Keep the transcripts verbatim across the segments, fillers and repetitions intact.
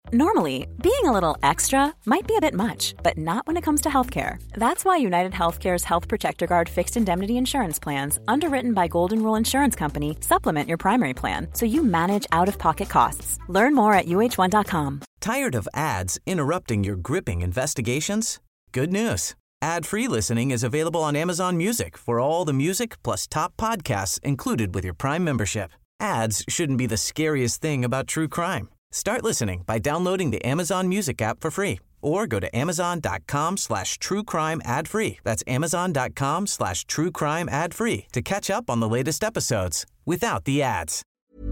Normally, being a little extra might be a bit much, but not when it comes to healthcare. That's why United Healthcare's Health Protector Guard fixed indemnity insurance plans, underwritten by Golden Rule Insurance Company, supplement your primary plan so you manage out-of-pocket costs. Learn more at U H one dot com. Tired of ads interrupting your gripping investigations? Good news. Ad-free listening is available on Amazon Music for all the music plus top podcasts included with your Prime membership. Ads shouldn't be the scariest thing about true crime. Start listening by downloading the Amazon Music app for free or go to amazon.com slash true crime ad free. That's amazon.com slash true crime ad free to catch up on the latest episodes without the ads.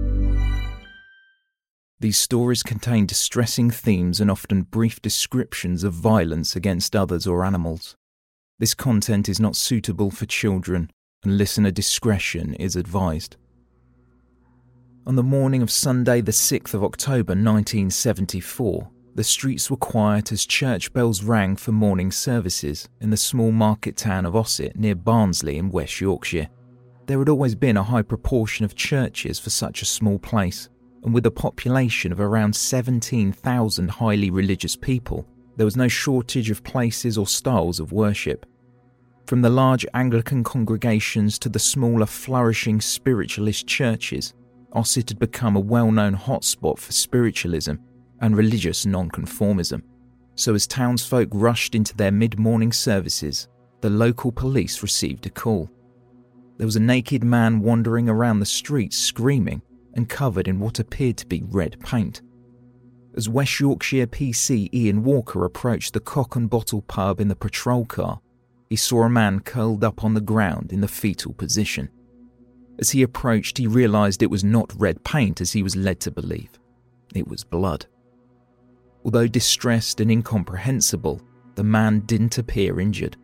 These stories contain distressing themes and often brief descriptions of violence against others or animals. This content is not suitable for children, and listener discretion is advised. On the morning of Sunday the sixth of October nineteen seventy-four, the streets were quiet as church bells rang for morning services in the small market town of Ossett near Barnsley in West Yorkshire. There had always been a high proportion of churches for such a small place, and with a population of around seventeen thousand highly religious people, there was no shortage of places or styles of worship. From the large Anglican congregations to the smaller flourishing spiritualist churches, Ossett had become a well-known hotspot for spiritualism and religious nonconformism. So as townsfolk rushed into their mid-morning services, the local police received a call. There was a naked man wandering around the streets screaming and covered in what appeared to be red paint. As West Yorkshire P C Ian Walker approached the Cock and Bottle pub in the patrol car, he saw a man curled up on the ground in the fetal position. As he approached, he realised it was not red paint as he was led to believe. It was blood. Although distressed and incomprehensible, the man didn't appear injured.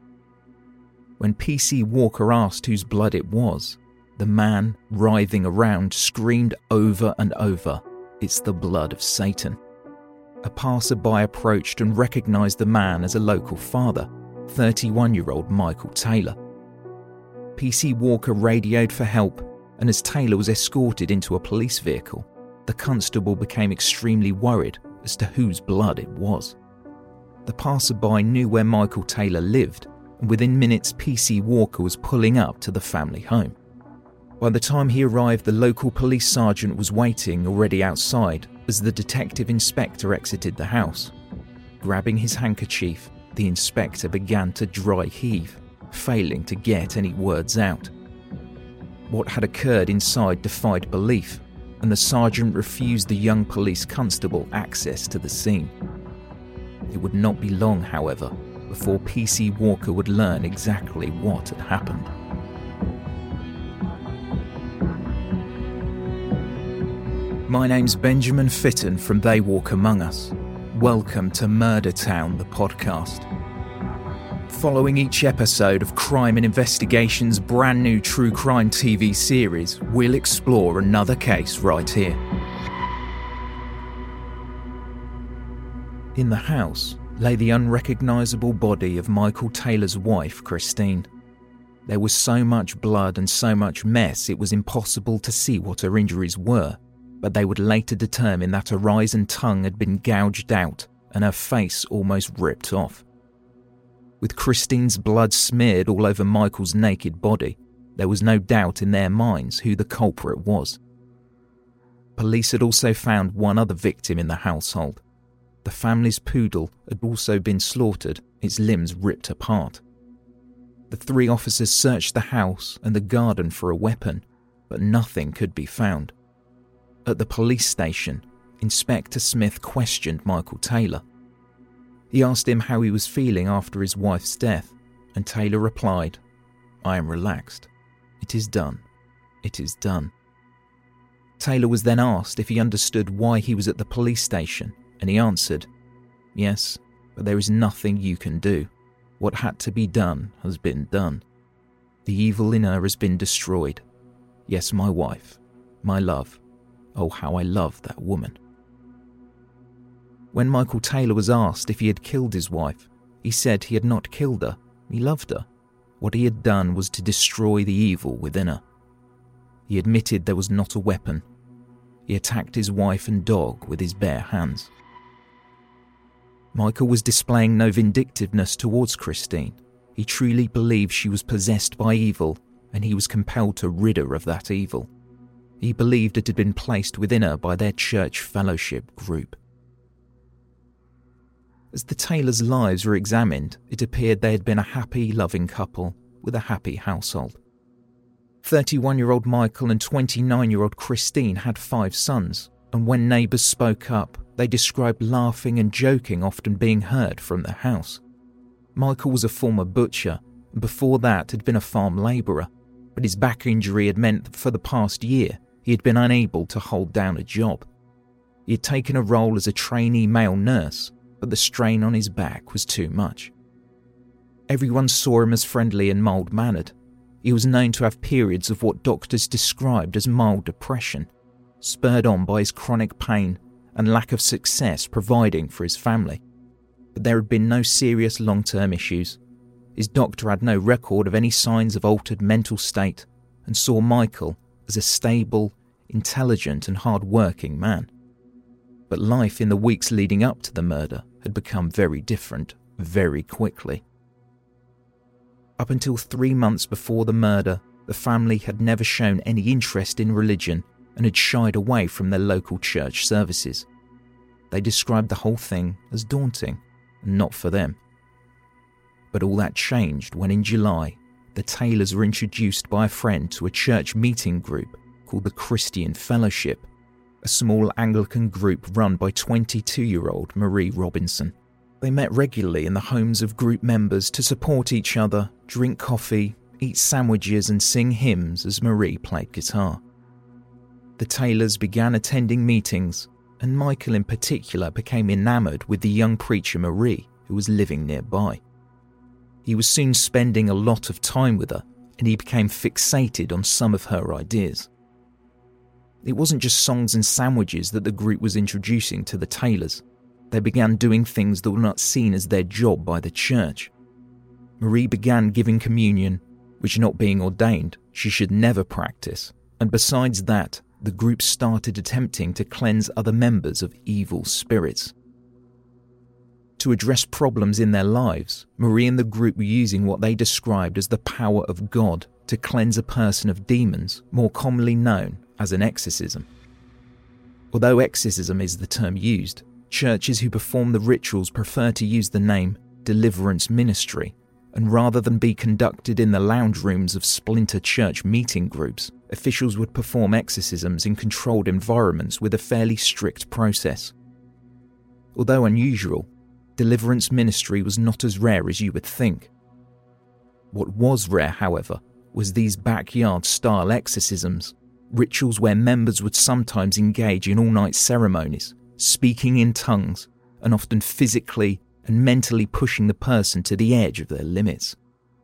When P C Walker asked whose blood it was, the man, writhing around, screamed over and over, "It's the blood of Satan." A passerby approached and recognised the man as a local father, thirty-one-year-old Michael Taylor. P C Walker radioed for help, and as Taylor was escorted into a police vehicle, the constable became extremely worried as to whose blood it was. The passerby knew where Michael Taylor lived, and within minutes P C Walker was pulling up to the family home. By the time he arrived, the local police sergeant was waiting already outside as the detective inspector exited the house. Grabbing his handkerchief, the inspector began to dry heave, failing to get any words out. What had occurred inside defied belief, and the sergeant refused the young police constable access to the scene. It would not be long, however, before P C Walker would learn exactly what had happened. My name's Benjamin Fitton from They Walk Among Us. Welcome to Murder Town, the podcast. Following each episode of Crime and Investigation's brand new true crime T V series, we'll explore another case right here. In the house lay the unrecognisable body of Michael Taylor's wife, Christine. There was so much blood and so much mess it was impossible to see what her injuries were, but they would later determine that her eyes and tongue had been gouged out and her face almost ripped off. With Christine's blood smeared all over Michael's naked body, there was no doubt in their minds who the culprit was. Police had also found one other victim in the household. The family's poodle had also been slaughtered, its limbs ripped apart. The three officers searched the house and the garden for a weapon, but nothing could be found. At the police station, Inspector Smith questioned Michael Taylor. He asked him how he was feeling after his wife's death, and Taylor replied, "I am relaxed. It is done. It is done." Taylor was then asked if he understood why he was at the police station, and he answered, "Yes, but there is nothing you can do. What had to be done has been done. The evil in her has been destroyed. Yes, my wife, my love. Oh, how I love that woman." When Michael Taylor was asked if he had killed his wife, he said he had not killed her, he loved her. What he had done was to destroy the evil within her. He admitted there was not a weapon. He attacked his wife and dog with his bare hands. Michael was displaying no vindictiveness towards Christine. He truly believed she was possessed by evil, and he was compelled to rid her of that evil. He believed it had been placed within her by their church fellowship group. As the Taylors' lives were examined, it appeared they had been a happy, loving couple with a happy household. thirty-one-year-old Michael and twenty-nine-year-old Christine had five sons, and when neighbours spoke up, they described laughing and joking often being heard from the house. Michael was a former butcher, and before that had been a farm labourer, but his back injury had meant that for the past year he had been unable to hold down a job. He had taken a role as a trainee male nurse, but the strain on his back was too much. Everyone saw him as friendly and mild-mannered. He was known to have periods of what doctors described as mild depression, spurred on by his chronic pain and lack of success providing for his family. But there had been no serious long-term issues. His doctor had no record of any signs of altered mental state and saw Michael as a stable, intelligent and hard-working man. But life in the weeks leading up to the murder had become very different very quickly. Up until three months before the murder, the family had never shown any interest in religion and had shied away from their local church services. They described the whole thing as daunting and not for them. But all that changed when in July, the Taylors were introduced by a friend to a church meeting group called the Christian Fellowship, a small Anglican group run by twenty-two-year-old Marie Robinson. They met regularly in the homes of group members to support each other, drink coffee, eat sandwiches and sing hymns as Marie played guitar. The Taylors began attending meetings, and Michael in particular became enamoured with the young preacher Marie, who was living nearby. He was soon spending a lot of time with her, and he became fixated on some of her ideas. It wasn't just songs and sandwiches that the group was introducing to the Taylors. They began doing things that were not seen as their job by the church. Marie began giving communion, which, not being ordained, she should never practice, and besides that, the group started attempting to cleanse other members of evil spirits. To address problems in their lives, Marie and the group were using what they described as the power of God to cleanse a person of demons, more commonly known as an exorcism. Although exorcism is the term used, churches who perform the rituals prefer to use the name deliverance ministry, and rather than be conducted in the lounge rooms of splinter church meeting groups, officials would perform exorcisms in controlled environments with a fairly strict process. Although unusual, deliverance ministry was not as rare as you would think. What was rare, however, was these backyard-style exorcisms, rituals where members would sometimes engage in all-night ceremonies, speaking in tongues, and often physically and mentally pushing the person to the edge of their limits.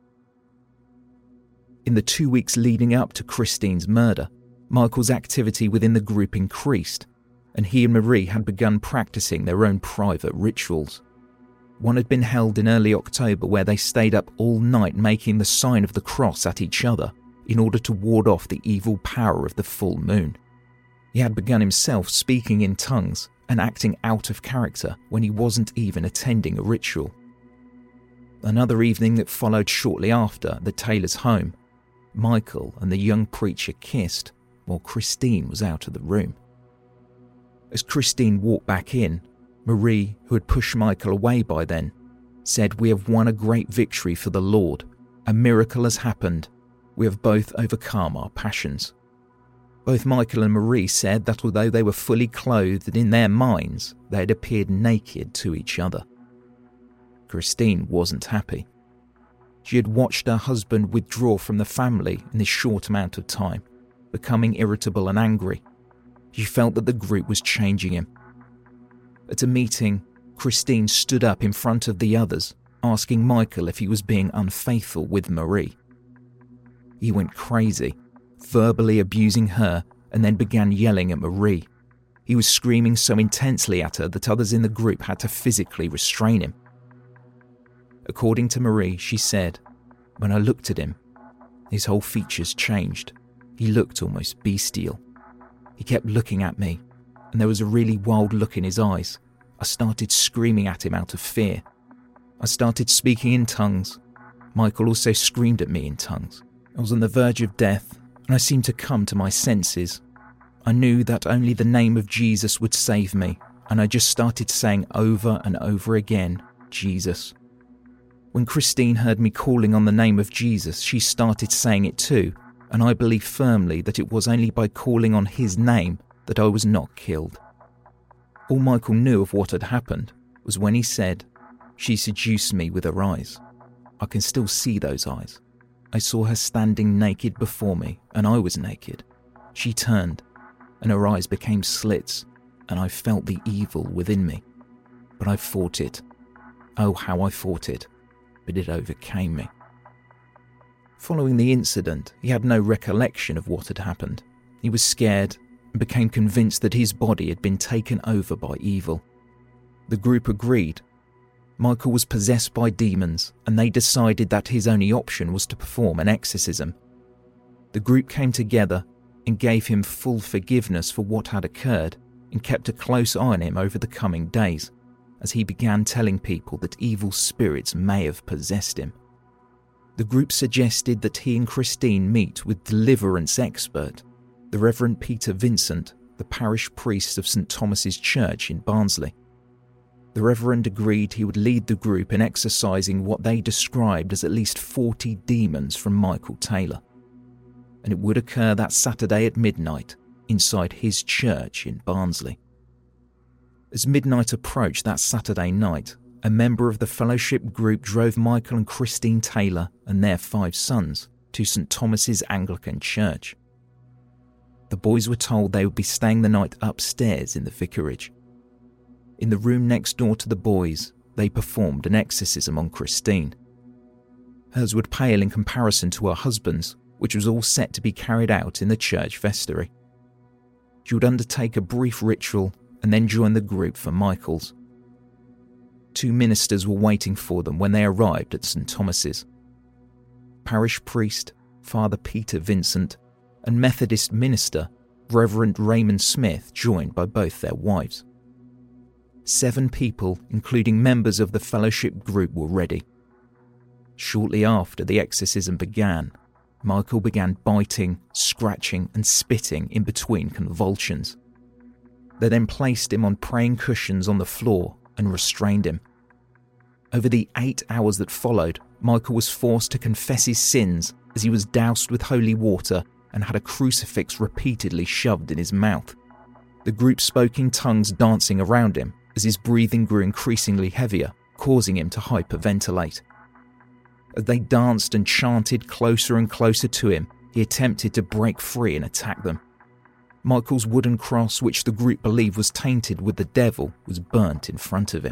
In the two weeks leading up to Christine's murder, Michael's activity within the group increased, and he and Marie had begun practicing their own private rituals. One had been held in early October where they stayed up all night making the sign of the cross at each other in order to ward off the evil power of the full moon. He had begun himself speaking in tongues and acting out of character when he wasn't even attending a ritual. Another evening that followed shortly after the Taylors' home, Michael and the young preacher kissed while Christine was out of the room. As Christine walked back in, Marie, who had pushed Michael away by then, said, "We have won a great victory for the Lord. A miracle has happened. We have both overcome our passions." Both Michael and Marie said that although they were fully clothed in their minds, they had appeared naked to each other. Christine wasn't happy. She had watched her husband withdraw from the family in this short amount of time, becoming irritable and angry. She felt that the group was changing him. At a meeting, Christine stood up in front of the others, asking Michael if he was being unfaithful with Marie. He went crazy, verbally abusing her, and then began yelling at Marie. He was screaming so intensely at her that others in the group had to physically restrain him. According to Marie, she said, "When I looked at him, his whole features changed. He looked almost bestial. He kept looking at me, and there was a really wild look in his eyes. I started screaming at him out of fear. I started speaking in tongues. Michael also screamed at me in tongues. I was on the verge of death, and I seemed to come to my senses. I knew that only the name of Jesus would save me, and I just started saying over and over again, Jesus. When Christine heard me calling on the name of Jesus, she started saying it too, and I believe firmly that it was only by calling on his name that I was not killed. All Michael knew of what had happened was when he said, "She seduced me with her eyes." I can still see those eyes. I saw her standing naked before me, and I was naked. She turned, and her eyes became slits, and I felt the evil within me. But I fought it. Oh, how I fought it. But it overcame me. Following the incident, he had no recollection of what had happened. He was scared and became convinced that his body had been taken over by evil. The group agreed. Michael was possessed by demons, and they decided that his only option was to perform an exorcism. The group came together and gave him full forgiveness for what had occurred and kept a close eye on him over the coming days, as he began telling people that evil spirits may have possessed him. The group suggested that he and Christine meet with deliverance expert, the Reverend Peter Vincent, the parish priest of Saint Thomas's Church in Barnsley. The Reverend agreed he would lead the group in exorcising what they described as at least forty demons from Michael Taylor, and it would occur that Saturday at midnight inside his church in Barnsley. As midnight approached that Saturday night, a member of the fellowship group drove Michael and Christine Taylor and their five sons to Saint Thomas's Anglican Church. The boys were told they would be staying the night upstairs in the vicarage. In the room next door to the boys, they performed an exorcism on Christine. Hers would pale in comparison to her husband's, which was all set to be carried out in the church vestry. She would undertake a brief ritual and then join the group for Michael's. Two ministers were waiting for them when they arrived at Saint Thomas's. Parish priest, Father Peter Vincent, and Methodist minister, Reverend Raymond Smith, joined by both their wives. Seven people, including members of the fellowship group, were ready. Shortly after the exorcism began, Michael began biting, scratching, and spitting in between convulsions. They then placed him on praying cushions on the floor and restrained him. Over the eight hours that followed, Michael was forced to confess his sins as he was doused with holy water and had a crucifix repeatedly shoved in his mouth. The group spoke in tongues dancing around him as his breathing grew increasingly heavier, causing him to hyperventilate. As they danced and chanted closer and closer to him, he attempted to break free and attack them. Michael's wooden cross, which the group believed was tainted with the devil, was burnt in front of him.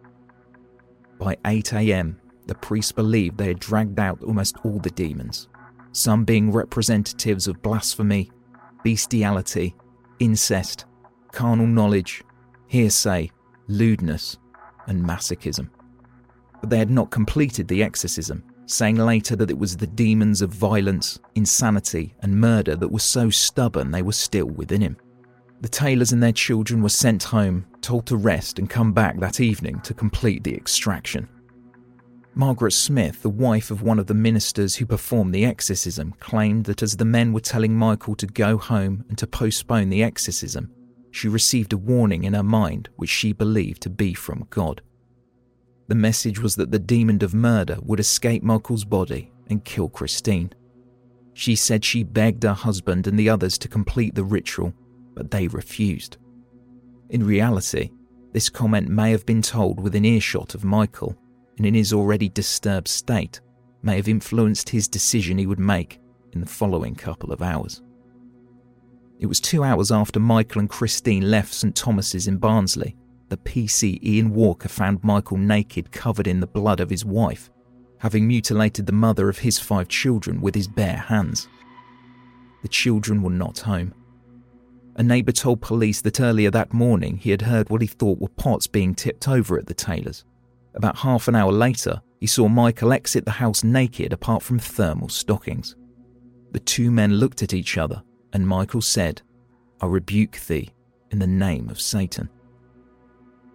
By eight a.m, the priests believed they had dragged out almost all the demons, some being representatives of blasphemy, bestiality, incest, carnal knowledge, hearsay, lewdness, and masochism. But they had not completed the exorcism, saying later that it was the demons of violence, insanity, and murder that were so stubborn they were still within him. The Taylors and their children were sent home, told to rest and come back that evening to complete the extraction. Margaret Smith, the wife of one of the ministers who performed the exorcism, claimed that as the men were telling Michael to go home and to postpone the exorcism, she received a warning in her mind which she believed to be from God. The message was that the demon of murder would escape Michael's body and kill Christine. She said she begged her husband and the others to complete the ritual, but they refused. In reality, this comment may have been told within earshot of Michael, and in his already disturbed state, may have influenced his decision he would make in the following couple of hours. It was two hours after Michael and Christine left Saint Thomas's in Barnsley that P C Ian Walker found Michael naked, covered in the blood of his wife, having mutilated the mother of his five children with his bare hands. The children were not home. A neighbour told police that earlier that morning he had heard what he thought were pots being tipped over at the Taylors. About half an hour later, he saw Michael exit the house naked apart from thermal stockings. The two men looked at each other, and Michael said, "I rebuke thee in the name of Satan."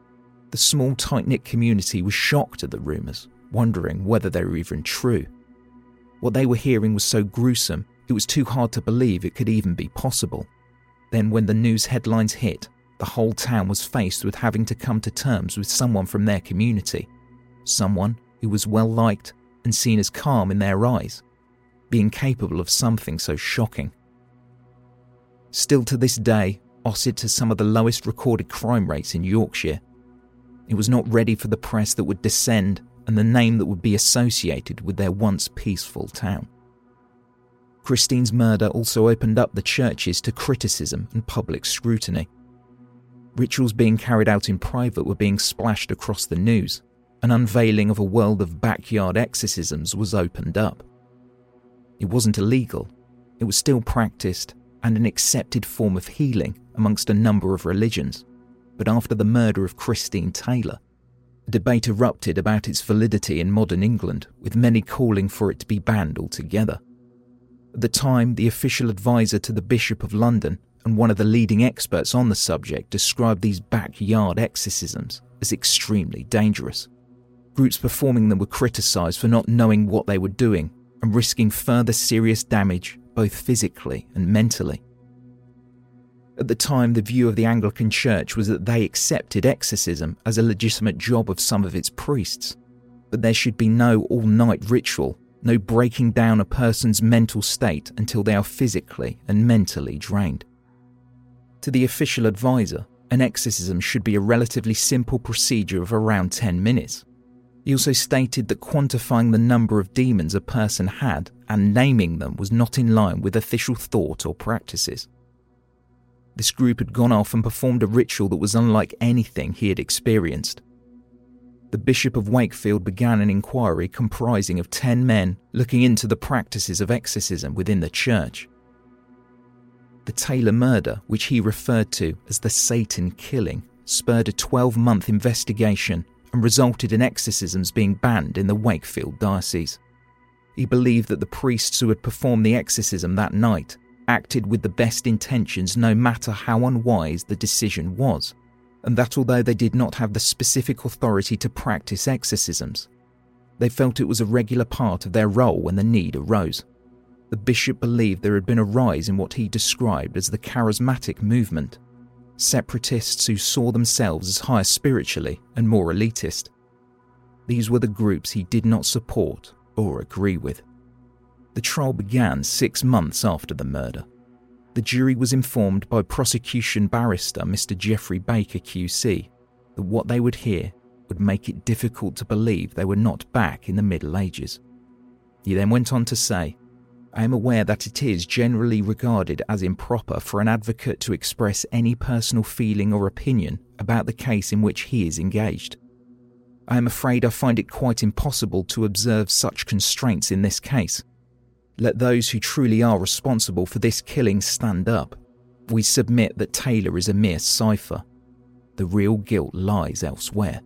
The small, tight-knit community was shocked at the rumours, wondering whether they were even true. What they were hearing was so gruesome, it was too hard to believe it could even be possible. Then when the news headlines hit, the whole town was faced with having to come to terms with someone from their community, someone who was well-liked and seen as calm in their eyes, being capable of something so shocking. Still to this day, Ossett has some of the lowest recorded crime rates in Yorkshire. It was not ready for the press that would descend and the name that would be associated with their once peaceful town. Christine's murder also opened up the churches to criticism and public scrutiny. Rituals being carried out in private were being splashed across the news. An unveiling of a world of backyard exorcisms was opened up. It wasn't illegal, it was still practiced and an accepted form of healing amongst a number of religions. But after the murder of Christine Taylor, a debate erupted about its validity in modern England, with many calling for it to be banned altogether. At the time, the official advisor to the Bishop of London and one of the leading experts on the subject described these backyard exorcisms as extremely dangerous. Groups performing them were criticised for not knowing what they were doing and risking further serious damage, both physically and mentally. At the time, the view of the Anglican Church was that they accepted exorcism as a legitimate job of some of its priests, but there should be no all-night ritual, no breaking down a person's mental state until they are physically and mentally drained. To the official advisor, an exorcism should be a relatively simple procedure of around ten minutes. He also stated that quantifying the number of demons a person had and naming them was not in line with official thought or practices. This group had gone off and performed a ritual that was unlike anything he had experienced. The Bishop of Wakefield began an inquiry comprising of ten men looking into the practices of exorcism within the church. The Taylor murder, which he referred to as the Satan killing, spurred a twelve-month investigation and resulted in exorcisms being banned in the Wakefield diocese. He believed that the priests who had performed the exorcism that night acted with the best intentions no matter how unwise the decision was, and that although they did not have the specific authority to practice exorcisms, they felt it was a regular part of their role when the need arose. The bishop believed there had been a rise in what he described as the charismatic movement, separatists who saw themselves as higher spiritually and more elitist. These were the groups he did not support or agree with. The trial began six months after the murder. The jury was informed by prosecution barrister Mister Geoffrey Baker Q C that what they would hear would make it difficult to believe they were not back in the Middle Ages. He then went on to say, "I am aware that it is generally regarded as improper for an advocate to express any personal feeling or opinion about the case in which he is engaged. I am afraid I find it quite impossible to observe such constraints in this case. Let those who truly are responsible for this killing stand up. We submit that Taylor is a mere cipher. The real guilt lies elsewhere."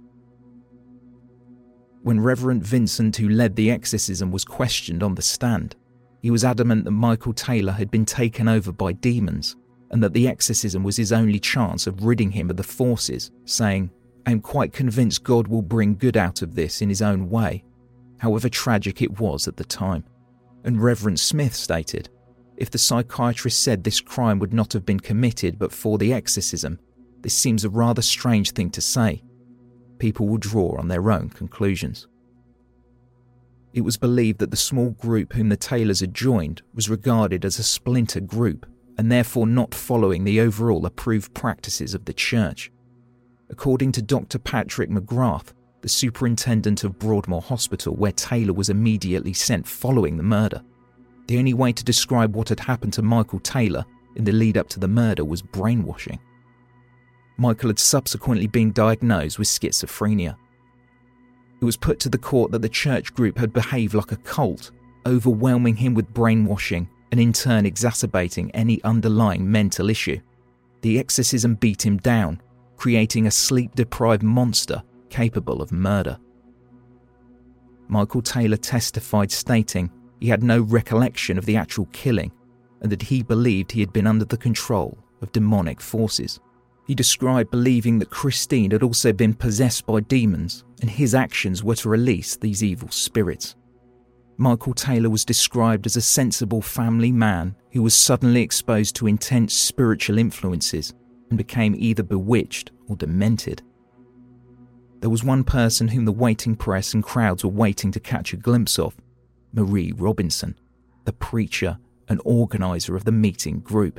When Reverend Vincent, who led the exorcism, was questioned on the stand, he was adamant that Michael Taylor had been taken over by demons and that the exorcism was his only chance of ridding him of the forces, saying, "I am quite convinced God will bring good out of this in his own way, however tragic it was at the time." And Reverend Smith stated, "If the psychiatrist said this crime would not have been committed but for the exorcism, this seems a rather strange thing to say. People will draw on their own conclusions." It was believed that the small group whom the Taylors had joined was regarded as a splinter group and therefore not following the overall approved practices of the church. According to Doctor Patrick McGrath, the superintendent of Broadmoor Hospital, where Taylor was immediately sent following the murder, the only way to describe what had happened to Michael Taylor in the lead up to the murder was brainwashing. Michael had subsequently been diagnosed with schizophrenia. It was put to the court that the church group had behaved like a cult, overwhelming him with brainwashing and in turn exacerbating any underlying mental issue. The exorcism beat him down, creating a sleep-deprived monster capable of murder. Michael Taylor testified, stating he had no recollection of the actual killing and that he believed he had been under the control of demonic forces. He described believing that Christine had also been possessed by demons, and his actions were to release these evil spirits. Michael Taylor was described as a sensible family man who was suddenly exposed to intense spiritual influences and became either bewitched or demented. There was one person whom the waiting press and crowds were waiting to catch a glimpse of, Marie Robinson, the preacher and organiser of the meeting group.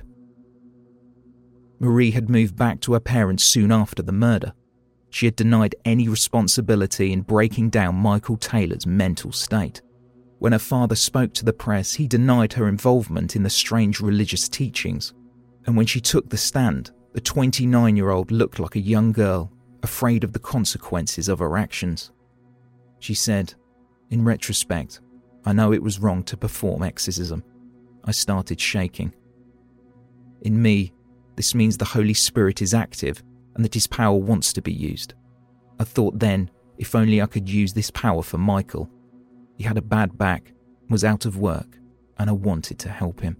Marie had moved back to her parents soon after the murder. She had denied any responsibility in breaking down Michael Taylor's mental state. When her father spoke to the press, he denied her involvement in the strange religious teachings, and when she took the stand, the twenty-nine-year-old looked like a young girl, afraid of the consequences of her actions. She said, "In retrospect, I know it was wrong to perform exorcism. I started shaking. In me, this means the Holy Spirit is active and that his power wants to be used. I thought then, if only I could use this power for Michael. He had a bad back, was out of work, and I wanted to help him."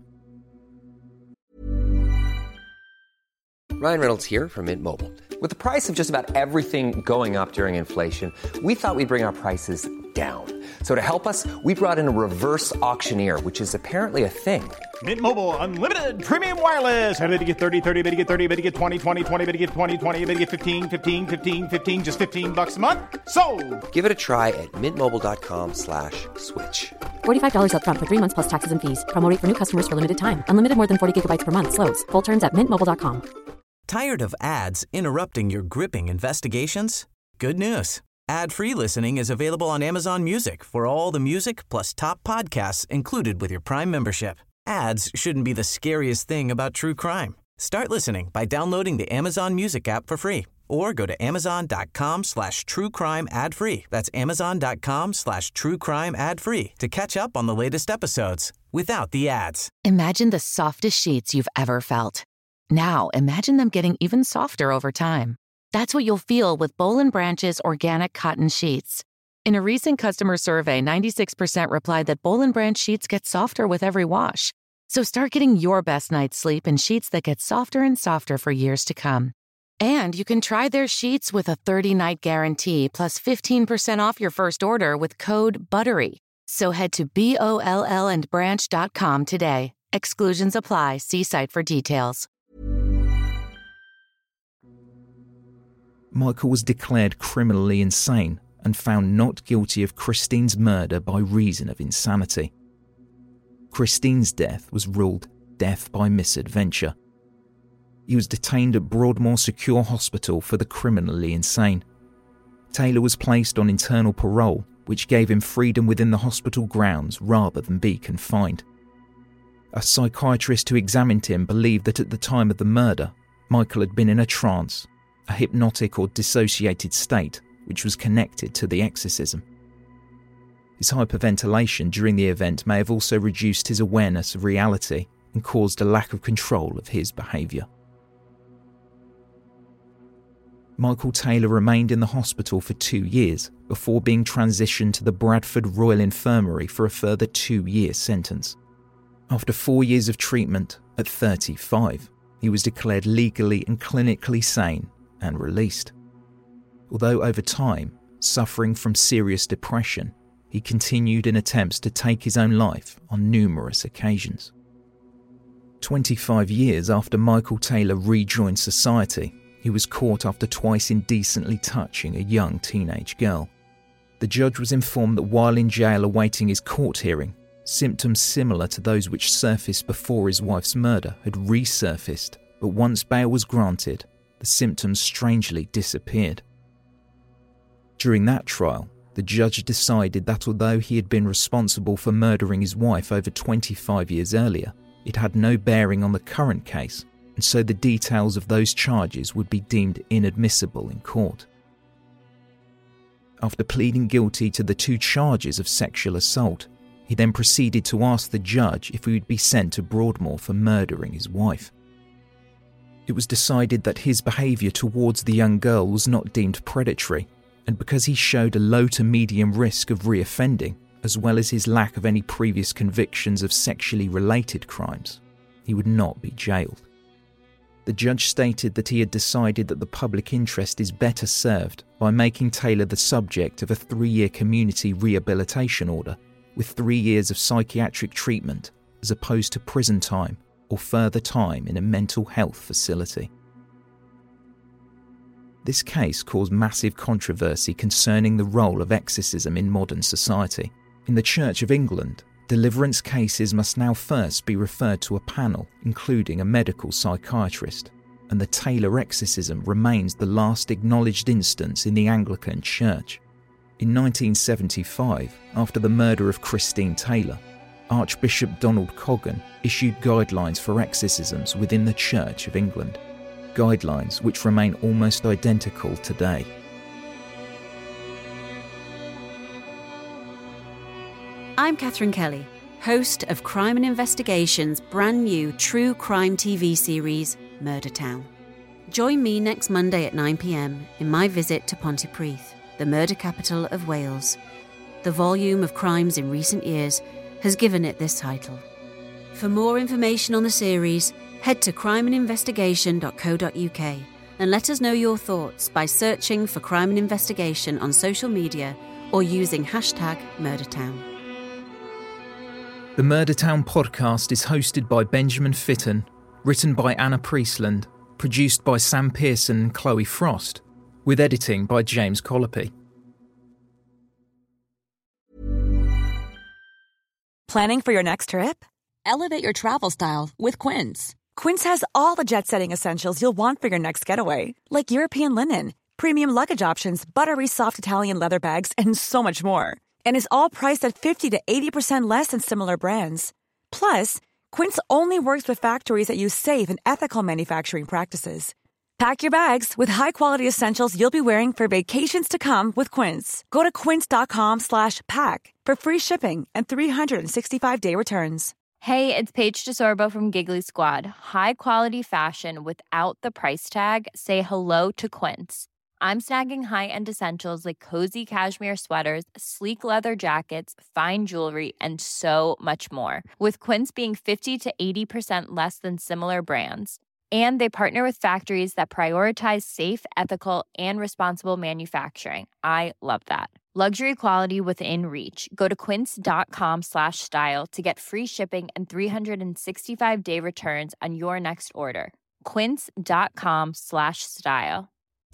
Ryan Reynolds here from Mint Mobile. With the price of just about everything going up during inflation, we thought we'd bring our prices down. So to help us, we brought in a reverse auctioneer, which is apparently a thing. Mint Mobile Unlimited Premium Wireless. How to get thirty, thirty, how to get thirty, how to get twenty, twenty, twenty, how to get twenty, twenty, how to get fifteen, fifteen, fifteen, fifteen, just fifteen bucks a month? Sold! Give it a try at mintmobile.com slash switch. forty-five dollars up front for three months plus taxes and fees. Promo rate for new customers for limited time. Unlimited more than forty gigabytes per month. Slows full terms at mint mobile dot com. Tired of ads interrupting your gripping investigations? Good news. Ad-free listening is available on Amazon Music for all the music plus top podcasts included with your Prime membership. Ads shouldn't be the scariest thing about true crime. Start listening by downloading the Amazon Music app for free or go to amazon.com slash true crime ad free. That's amazon.com slash true crime ad free to catch up on the latest episodes without the ads. Imagine the softest sheets you've ever felt. Now imagine them getting even softer over time. That's what you'll feel with Boll and Branch's organic cotton sheets. In a recent customer survey, ninety-six percent replied that Boll and Branch sheets get softer with every wash. So start getting your best night's sleep in sheets that get softer and softer for years to come. And you can try their sheets with a thirty-night guarantee plus fifteen percent off your first order with code BUTTERY. So head to B O L L and branch dot com today. Exclusions apply. See site for details. Michael was declared criminally insane and found not guilty of Christine's murder by reason of insanity. Christine's death was ruled death by misadventure. He was detained at Broadmoor Secure Hospital for the criminally insane. Taylor was placed on internal parole, which gave him freedom within the hospital grounds rather than be confined. A psychiatrist who examined him believed that at the time of the murder, Michael had been in a trance, a hypnotic or dissociated state which was connected to the exorcism. His hyperventilation during the event may have also reduced his awareness of reality and caused a lack of control of his behaviour. Michael Taylor remained in the hospital for two years before being transitioned to the Bradford Royal Infirmary for a further two-year sentence. After four years of treatment, at thirty-five, he was declared legally and clinically sane and released. Although over time, suffering from serious depression, he continued in attempts to take his own life on numerous occasions. twenty-five years after Michael Taylor rejoined society, he was caught after twice indecently touching a young teenage girl. The judge was informed that while in jail awaiting his court hearing, symptoms similar to those which surfaced before his wife's murder had resurfaced, but once bail was granted, the symptoms strangely disappeared. During that trial, the judge decided that although he had been responsible for murdering his wife over twenty-five years earlier, it had no bearing on the current case, and so the details of those charges would be deemed inadmissible in court. After pleading guilty to the two charges of sexual assault, he then proceeded to ask the judge if he would be sent to Broadmoor for murdering his wife. It was decided that his behaviour towards the young girl was not deemed predatory, and because he showed a low to medium risk of reoffending, as well as his lack of any previous convictions of sexually related crimes, he would not be jailed. the judge stated that he had decided that the public interest is better served by making Taylor the subject of a three-year community rehabilitation order with three years of psychiatric treatment as opposed to prison time or further time in a mental health facility. This case caused massive controversy concerning the role of exorcism in modern society. In the Church of England, deliverance cases must now first be referred to a panel, including a medical psychiatrist, and the Taylor exorcism remains the last acknowledged instance in the Anglican Church. In nineteen seventy-five, after the murder of Christine Taylor, Archbishop Donald Coggan issued guidelines for exorcisms within the Church of England, guidelines which remain almost identical today. I'm Catherine Kelly, host of Crime and Investigation's brand new true crime T V series, Murder Town. Join me next Monday at nine p.m. in my visit to Pontypridd, the murder capital of Wales. The volume of crimes in recent years has given it this title. For more information on the series, head to crime and investigation dot co dot uk and let us know your thoughts by searching for Crime and Investigation on social media or using hashtag MurderTown. The Murder Town podcast is hosted by Benjamin Fitton, written by Anna Priestland, produced by Sam Pearson and Chloe Frost, with editing by James Colopy. Planning for your next trip? Elevate your travel style with Quince. Quince has all the jet-setting essentials you'll want for your next getaway, like European linen, premium luggage options, buttery soft Italian leather bags, and so much more. And is all priced at fifty to eighty percent less than similar brands. Plus, Quince only works with factories that use safe and ethical manufacturing practices. Pack your bags with high-quality essentials you'll be wearing for vacations to come with Quince. Go to quince.com slash pack for free shipping and three sixty-five day returns. Hey, it's Paige DeSorbo from Giggly Squad. High quality fashion without the price tag. Say hello to Quince. I'm snagging high-end essentials like cozy cashmere sweaters, sleek leather jackets, fine jewelry, and so much more. With Quince being fifty to eighty percent less than similar brands. And they partner with factories that prioritize safe, ethical, and responsible manufacturing. I love that. Luxury quality within reach. Go to quince.com slash style to get free shipping and three sixty-five day returns on your next order. Quince.com slash style.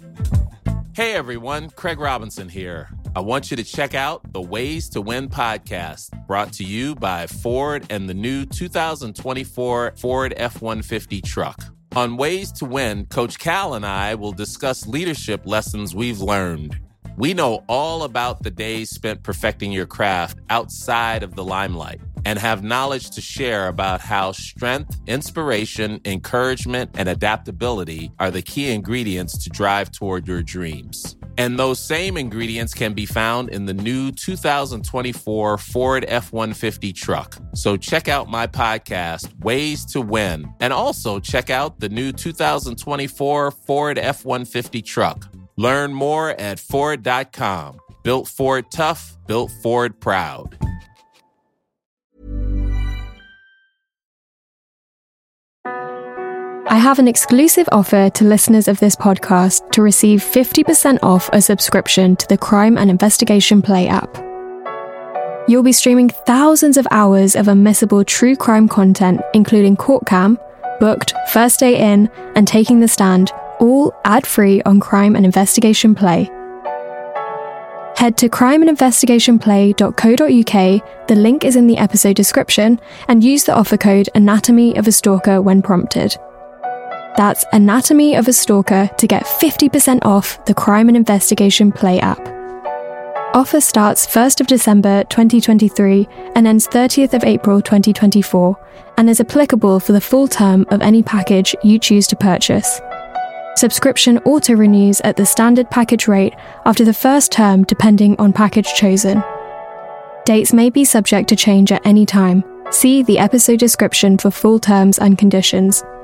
Hey everyone, Craig Robinson here. I want you to check out the Ways to Win podcast, brought to you by Ford and the new two thousand twenty-four Ford F one fifty truck. On Ways to Win, Coach Cal and I will discuss leadership lessons we've learned. We know all about the days spent perfecting your craft outside of the limelight and have knowledge to share about how strength, inspiration, encouragement, and adaptability are the key ingredients to drive toward your dreams. And those same ingredients can be found in the new two thousand twenty-four Ford F one fifty truck. So check out my podcast, Ways to Win, and also check out the new two thousand twenty-four Ford F one fifty truck. Learn more at Ford dot com. Built Ford tough, built Ford proud. I have an exclusive offer to listeners of this podcast to receive fifty percent off a subscription to the Crime and Investigation Play app. You'll be streaming thousands of hours of unmissable true crime content, including Court Cam, Booked, First Day In, and Taking the Stand, all ad-free on Crime and Investigation Play. Head to crime and investigation play dot co dot uk, the link is in the episode description, and use the offer code Anatomy of a Stalker when prompted. That's Anatomy of a Stalker to get fifty percent off the Crime and Investigation Play app. Offer starts first of December twenty twenty-three and ends thirtieth of April twenty twenty-four, and is applicable for the full term of any package you choose to purchase. Subscription auto-renews at the standard package rate after the first term depending on package chosen. Dates may be subject to change at any time. See the episode description for full terms and conditions.